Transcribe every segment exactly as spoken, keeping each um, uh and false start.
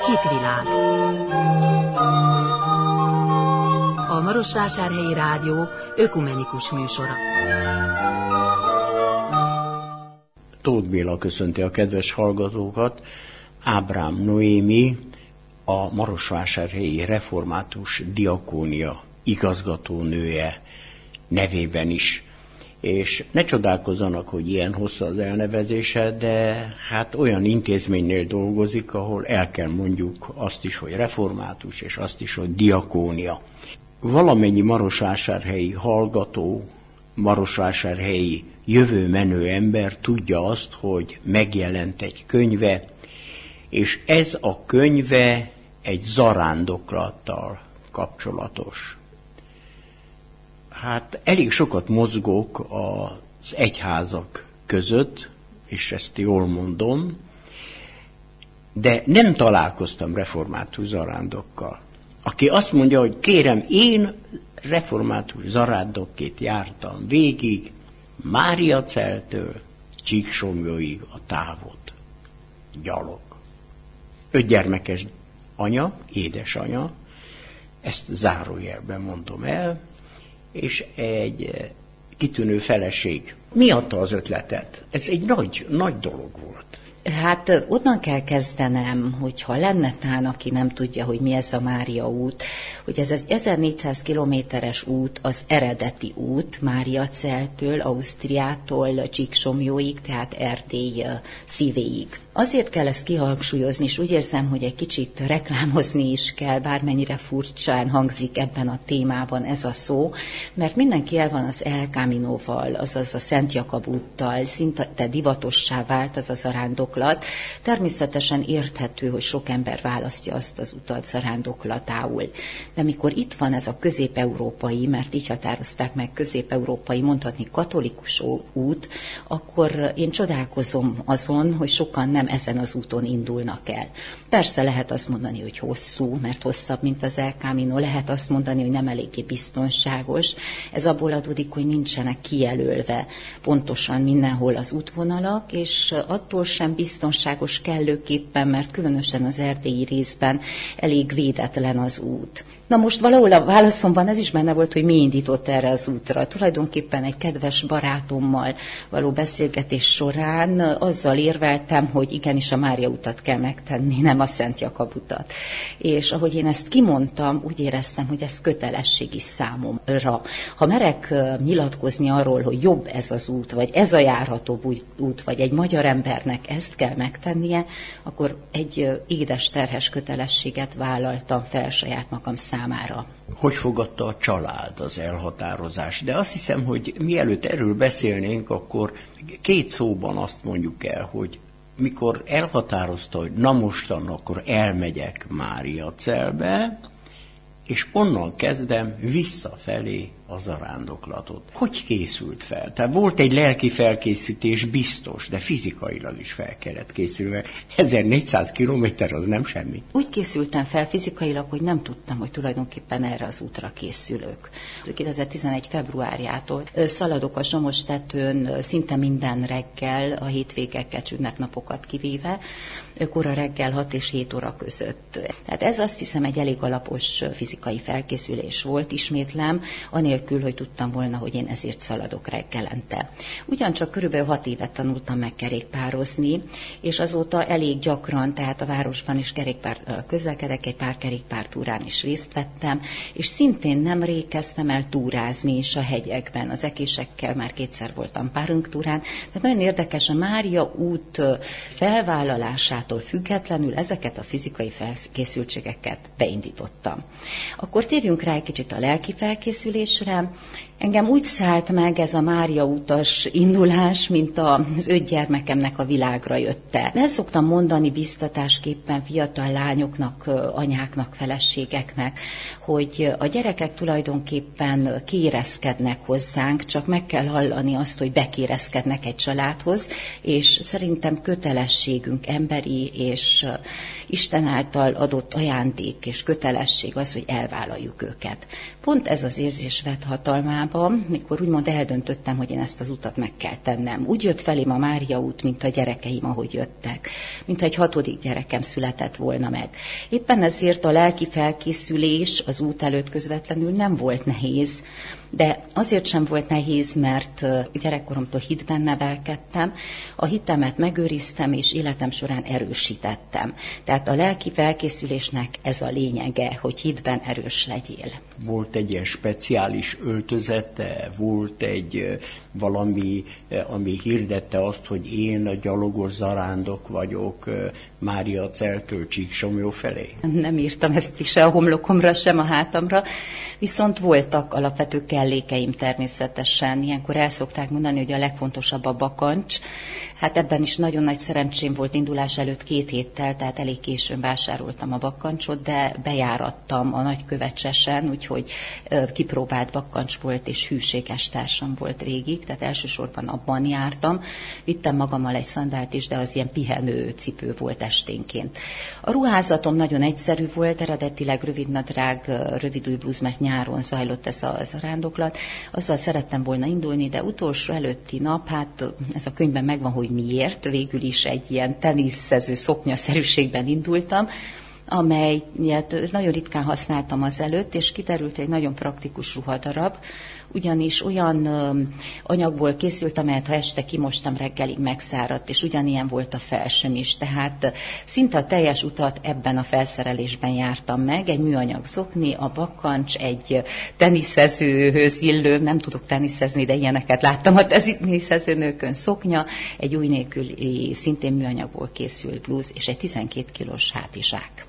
Hitvilág. A Marosvásárhelyi Rádió ökumenikus műsora. Tóth Béla köszönti a kedves hallgatókat. Ábrám Noémi, a Marosvásárhelyi Református Diakónia igazgatónője nevében is. És ne csodálkozzanak, hogy ilyen hosszú az elnevezése, de hát olyan intézménynél dolgozik, ahol el kell mondjuk azt is, hogy református, és azt is, hogy diakónia. Valamennyi marosvásárhelyi hallgató, marosvásárhelyi jövő menő ember tudja azt, hogy megjelent egy könyve, és ez a könyve egy zarándoklattal kapcsolatos. Hát elég sokat mozgok az egyházak között, és ezt jól mondom, de nem találkoztam református zarándokkal. Aki azt mondja, hogy kérem, én református zarándokként jártam végig, Máriaceltől Csíksomlyóig a távot, gyalog. Öt gyermekes anya, édesanya, ezt zárójelben mondom el, és egy kitűnő feleség. Mi adta az ötletet? Ez egy nagy, nagy dolog volt. Hát onnan kell kezdenem, hogyha lenne tán, aki nem tudja, hogy mi ez a Mária út, hogy ez az ezernégyszáz kilométeres út az eredeti út, Máriaceltől, Ausztriától Csíksomlyóig, tehát Erdély szívéig. Azért kell ezt kihangsúlyozni, és úgy érzem, hogy egy kicsit reklámozni is kell, bármennyire furcsán hangzik ebben a témában ez a szó, mert mindenki el van az El Caminoval, azaz a Szent Jakab úttal, szinte divatossá vált az a zarándoklat. Természetesen érthető, hogy sok ember választja azt az utat zarándoklatául. De mikor itt van ez a közép-európai, mert így határozták meg közép-európai, mondhatni katolikus út, akkor én csodálkozom azon, hogy sokan nem ezen az úton indulnak el. Persze lehet azt mondani, hogy hosszú, mert hosszabb, mint az El Camino, lehet azt mondani, hogy nem eléggé biztonságos. Ez abból adódik, hogy nincsenek kijelölve pontosan mindenhol az útvonalak, és attól sem biztonságos kellőképpen, mert különösen az erdélyi részben elég védetlen az út. Na most valahol a válaszomban ez is benne volt, hogy mi indított erre az útra. Tulajdonképpen egy kedves barátommal való beszélgetés során azzal érveltem, hogy igenis a Mária utat kell megtenni, nem a Szent Jakab utat. És ahogy én ezt kimondtam, úgy éreztem, hogy ez kötelesség is számomra. Ha merek nyilatkozni arról, hogy jobb ez az út, vagy ez a járhatóbb út, vagy egy magyar embernek ezt kell megtennie, akkor egy édes terhes kötelességet vállaltam fel saját magam számára. Számára. Hogy fogadta a család az elhatározás? De azt hiszem, hogy mielőtt erről beszélnénk, akkor két szóban azt mondjuk el, hogy mikor elhatározta, hogy na mostan, akkor elmegyek Máriacelbe, és onnan kezdem visszafelé a zarándoklatot. Hogy készült fel? Tehát volt egy lelki felkészítés biztos, de fizikailag is fel kellett készülni. ezernégyszáz kilométer az nem semmi. Úgy készültem fel fizikailag, hogy nem tudtam, hogy tulajdonképpen erre az útra készülök. kétezer-tizenegy februárjától szaladok a Zsomostetőn szinte minden reggel, a hétvégeket, ünnepnapokat kivéve, kora reggel hat és hét óra között. Tehát ez azt hiszem egy elég alapos fizikai felkészülés volt, ismétlem, anélkül, hogy tudtam volna, hogy én ezért szaladok reggelente. Ugyancsak körülbelül hat évet tanultam meg kerékpározni, és azóta elég gyakran, tehát a városban is kerékpár közlekedek, egy pár kerékpártúrán is részt vettem, és szintén nemrég kezdtem el túrázni is a hegyekben. Az ekésekkel már kétszer voltam párunktúrán, tehát nagyon érdekes, a Mária út felvállalásától függetlenül ezeket a fizikai felkészültségeket beindítottam. Akkor térjünk rá egy kicsit a lelki felkészülésre. Engem úgy szállt meg ez a Mária utas indulás, mint az öt gyermekemnek a világra jötte. El szoktam mondani biztatásképpen fiatal lányoknak, anyáknak, feleségeknek, hogy a gyerekek tulajdonképpen kérezkednek hozzánk, csak meg kell hallani azt, hogy bekérezkednek egy családhoz, és szerintem kötelességünk, emberi és Isten által adott ajándék és kötelesség az, hogy elvállaljuk őket. Pont ez az érzés vett élet hatalmában, mikor úgymond eldöntöttem, hogy én ezt az utat meg kell tennem. Úgy jött felém a Mária út, mint a gyerekeim, ahogy jöttek. Mint egy hatodik gyerekem született volna meg. Éppen ezért a lelki felkészülés az út előtt közvetlenül nem volt nehéz, de azért sem volt nehéz, mert gyerekkoromtól hitben nevelkedtem, a hitemet megőriztem, és életem során erősítettem. Tehát a lelki felkészülésnek ez a lényege, hogy hitben erős legyél. Volt egy ilyen speciális öltözete, volt egy valami, ami hirdette azt, hogy én a gyalogos zarándok vagyok Mária Celtől Csíksomlyó felé? Nem írtam ezt ki se a homlokomra, sem a hátamra, viszont voltak alapvető kellékeim természetesen. Ilyenkor el szokták mondani, hogy a legfontosabb a bakancs. Hát ebben is nagyon nagy szerencsém volt indulás előtt két héttel, tehát elég későn vásároltam a bakancsot, de bejárattam a nagykövecsesen, úgyhogy kipróbált bakancs volt, és hűséges társam volt végig, tehát elsősorban abban jártam. Vittem magammal egy szandált is, de az ilyen pihenő cipő volt esténként. A ruházatom nagyon egyszerű volt, eredetileg rövidnadrág, rövidúj blúz, mert nyáron zajlott ez a, ez a rándoklat. Azzal szerettem volna indulni, de utolsó előtti nap, hát ez a könyvben megvan, hogy miért, végül is egy ilyen teniszező szoknyaszerűségben indultam, amelyet nagyon ritkán használtam azelőtt, és kiderült egy nagyon praktikus ruhadarab, ugyanis olyan anyagból készült, amelyet ha este kimostam, reggelig megszáradt, és ugyanilyen volt a felsőm is. Tehát szinte a teljes utat ebben a felszerelésben jártam meg, egy műanyag szokni, a bakancs, egy teniszezőhöz illő, nem tudok teniszezni, de ilyeneket láttam a teniszezőnőkön, szoknya, egy új nélküli, szintén műanyagból készült blúz, és egy tizenkét kilós hátizsák.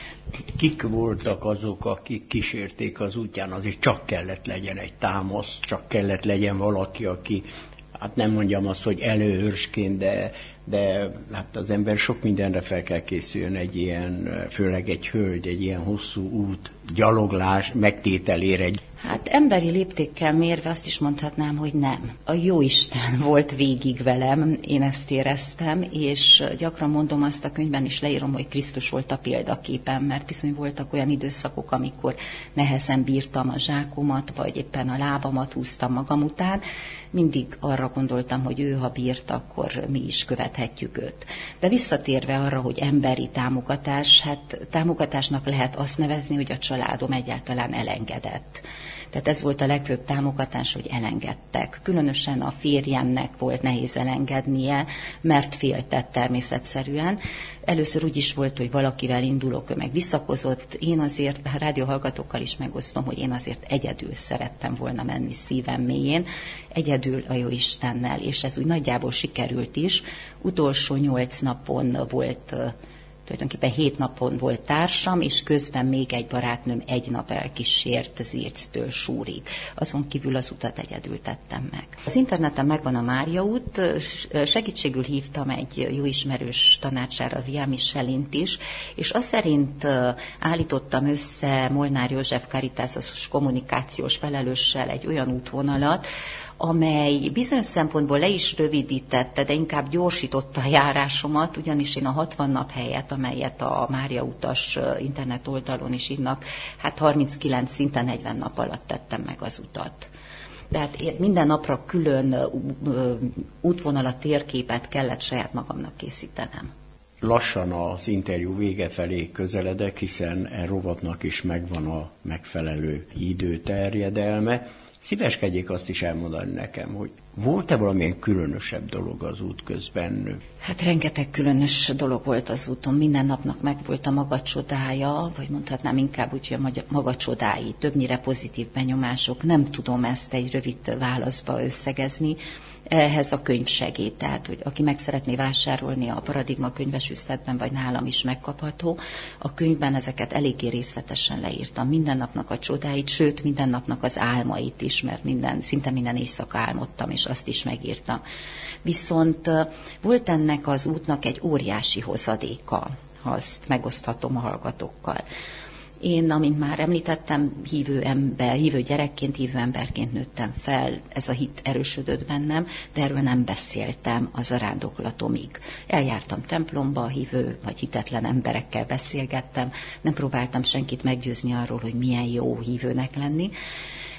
Kik voltak azok, akik kísérték az útján? Azért csak kellett legyen egy támasz, csak kellett legyen valaki, aki, hát nem mondjam azt, hogy előhőrsként, de, de hát az ember sok mindenre fel kell készüljön egy ilyen, főleg egy hölgy, egy ilyen hosszú út, gyaloglás megtételére. Egy... Hát emberi léptékkel mérve azt is mondhatnám, hogy nem. A Jóisten volt végig velem, én ezt éreztem, és gyakran mondom, azt a könyvben is leírom, hogy Krisztus volt a példaképem, mert bizony voltak olyan időszakok, amikor nehezen bírtam a zsákomat, vagy éppen a lábamat húztam magam után. Mindig arra gondoltam, hogy ő, ha bírt, akkor mi is követhetjük őt. De visszatérve arra, hogy emberi támogatás, hát támogatásnak lehet azt nevezni, hogy a családom egyáltalán elengedett. Tehát ez volt a legfőbb támogatás, hogy elengedtek. Különösen a férjemnek volt nehéz elengednie, mert féltett természetszerűen. Először úgy is volt, hogy valakivel indulok, ő meg visszakozott. Én azért, a rádióhallgatókkal is megosztom, hogy én azért egyedül szerettem volna menni szívem mélyén, egyedül a Jóistennel, és ez úgy nagyjából sikerült is. Utolsó nyolc napon volt... Tulajdonképpen hét napon volt társam, és közben még egy barátnőm egy nap elkísért Zirctől Súrig. Azon kívül az utat egyedül tettem meg. Az interneten megvan a Mária út, segítségül hívtam egy jó ismerős tanácsára, Via Michelint is, és azt szerint állítottam össze Molnár József Caritásos kommunikációs felelőssel egy olyan útvonalat, amely bizonyos szempontból le is rövidítette, de inkább gyorsította a járásomat, ugyanis én a hatvan nap helyett, amelyet a Mária utas internet oldalon is írnak, hát harminckilenc, szinte negyven nap alatt tettem meg az utat. Tehát minden napra külön útvonalat, térképet kellett saját magamnak készítenem. Lassan az interjú vége felé közeledek, hiszen e rovatnak is megvan a megfelelő időterjedelme. Szíveskedjék azt is elmondani nekem, hogy volt-e valamilyen különösebb dolog az út közben? Hát rengeteg különös dolog volt az úton. Minden napnak megvolt a maga csodája, vagy mondhatnám inkább úgy, hogy a maga csodái, többnyire pozitív benyomások. Nem tudom ezt egy rövid válaszba összegezni. Ehhez a könyv segít, tehát hogy aki meg szeretné vásárolni a Paradigma könyves üzletben, vagy nálam is megkapható, a könyvben ezeket eléggé részletesen leírtam. Minden napnak a csodáit, sőt minden napnak az álmait is, mert minden, szinte minden éjszaka álmodtam, és azt is megírtam. Viszont volt ennek az útnak egy óriási hozadéka, ha azt megoszthatom a hallgatókkal. Én, amint már említettem, hívő ember, hívő gyerekként, hívő emberként nőttem fel, ez a hit erősödött bennem, de erről nem beszéltem az zarándoklatomig. Eljártam templomba, hívő vagy hitetlen emberekkel beszélgettem, nem próbáltam senkit meggyőzni arról, hogy milyen jó hívőnek lenni.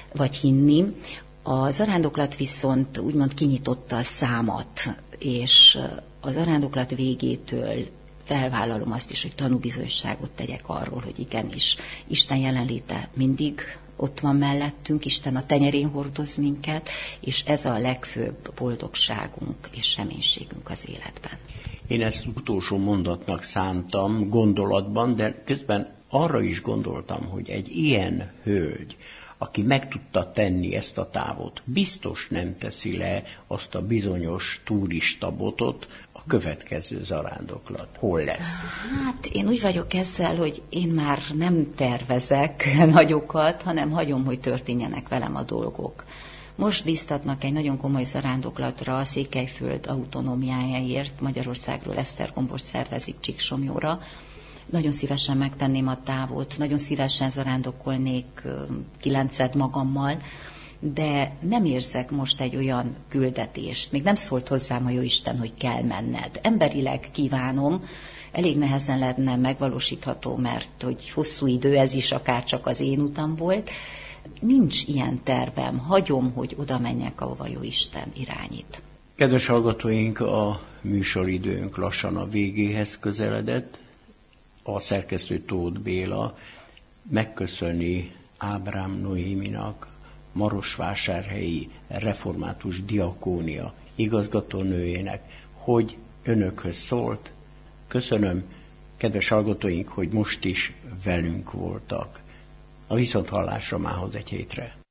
vagy hinni. A zarándoklat viszont úgymond kinyitotta a számat, és a zarándoklat végétől felvállalom azt is, hogy tanúbizonyságot tegyek arról, hogy igenis Isten jelenléte mindig ott van mellettünk, Isten a tenyerén hordoz minket, és ez a legfőbb boldogságunk és reménységünk az életben. Én ezt utolsó mondatnak szántam gondolatban, de közben arra is gondoltam, hogy egy ilyen hölgy, aki meg tudta tenni ezt a távot, biztos nem teszi le azt a bizonyos turista botot, a következő zarándoklat. Hol lesz? Hát én úgy vagyok ezzel, hogy én már nem tervezek nagyokat, hanem hagyom, hogy történjenek velem a dolgok. Most bíztatnak egy nagyon komoly zarándoklatra a Székelyföld autonómiájáért, Magyarországról Esztergombot szervezik Csíksomlyóra. Nagyon szívesen megtenném a távot, nagyon szívesen zarándokolnék kilenced magammal, de nem érzek most egy olyan küldetést. Még nem szólt hozzám a Jóisten, hogy kell menned. Emberileg kívánom, elég nehezen lenne megvalósítható, mert hogy hosszú idő, ez is akár csak az én utam volt. Nincs ilyen tervem, hagyom, hogy oda menjek, ahova Jóisten irányít. Kedves hallgatóink, a műsoridőnk lassan a végéhez közeledett. A szerkesztő Tóth Béla megköszöni Ábrám Noéminak, Marosvásárhelyi Református Diakónia igazgatónőjének, hogy önökhöz szólt. Köszönöm, kedves hallgatóink, hogy most is velünk voltak. A viszonthallásra mához egy hétre.